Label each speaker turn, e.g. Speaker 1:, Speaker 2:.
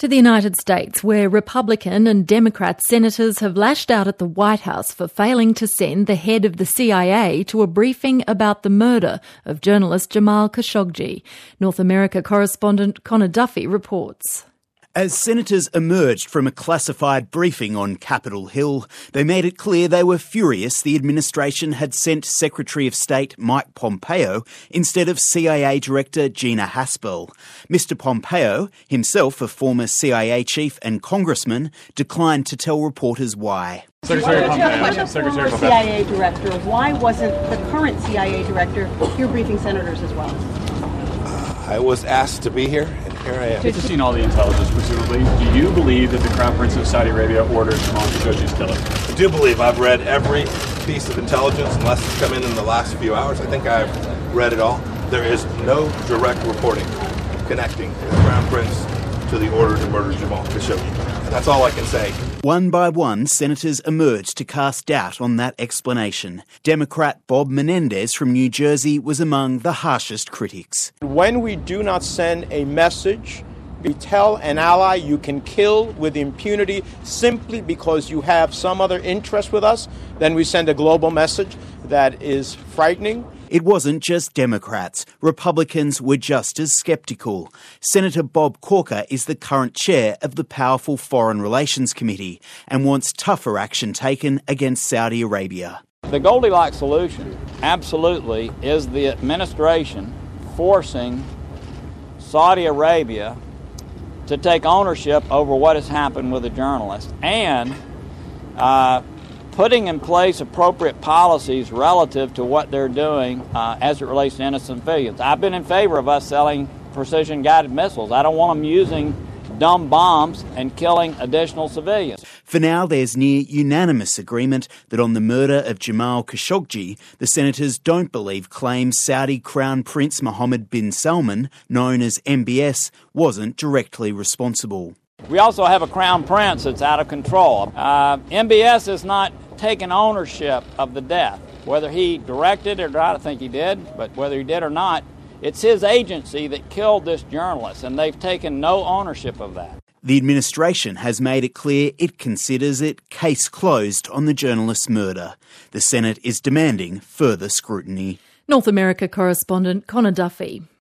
Speaker 1: To the United States, where Republican and Democrat senators have lashed out at the White House for failing to send the head of the CIA to a briefing about the murder of journalist Jamal Khashoggi. North America correspondent Connor Duffy reports.
Speaker 2: As senators emerged from a classified briefing on Capitol Hill, they made it clear they were furious the administration had sent Secretary of State Mike Pompeo instead of CIA Director Gina Haspel. Mr. Pompeo, himself a former CIA chief and congressman, declined to tell reporters why.
Speaker 3: Secretary Pompeo, CIA Director, why wasn't the current CIA Director here briefing senators as well?
Speaker 4: I was asked to be here, and here I am.
Speaker 5: You've seen all the intelligence, presumably. Do you believe that the Crown Prince of Saudi Arabia ordered Jamal Khashoggi's killing?
Speaker 4: I do believe I've read every piece of intelligence, unless it's come in the last few hours. I think I've read it all. There is no direct reporting connecting the Crown Prince to the order to murder Jamal Khashoggi. That's all I can say.
Speaker 2: One by one, senators emerged to cast doubt on that explanation. Democrat Bob Menendez from New Jersey was among the harshest critics.
Speaker 6: When we do not send a message, we tell an ally you can kill with impunity simply because you have some other interest with us, then we send a global message that is frightening.
Speaker 2: It wasn't just Democrats. Republicans were just as sceptical. Senator Bob Corker is the current chair of the powerful Foreign Relations Committee and wants tougher action taken against Saudi Arabia.
Speaker 7: The Goldilocks solution absolutely is the administration forcing Saudi Arabia to take ownership over what has happened with the journalist and putting in place appropriate policies relative to what they're doing as it relates to innocent civilians. I've been in favor of us selling precision-guided missiles. I don't want them using dumb bombs and killing additional civilians.
Speaker 2: For now, there's near unanimous agreement that on the murder of Jamal Khashoggi, the senators don't believe claims Saudi Crown Prince Mohammed bin Salman, known as MBS, wasn't directly responsible.
Speaker 7: We also have a Crown Prince that's out of control. MBS has not taken ownership of the death. Whether he directed it or not, I think he did, but whether he did or not, it's his agency that killed this journalist, and they've taken no ownership of that.
Speaker 2: The administration has made it clear it considers it case closed on the journalist's murder. The Senate is demanding further scrutiny.
Speaker 1: North America correspondent Connor Duffy.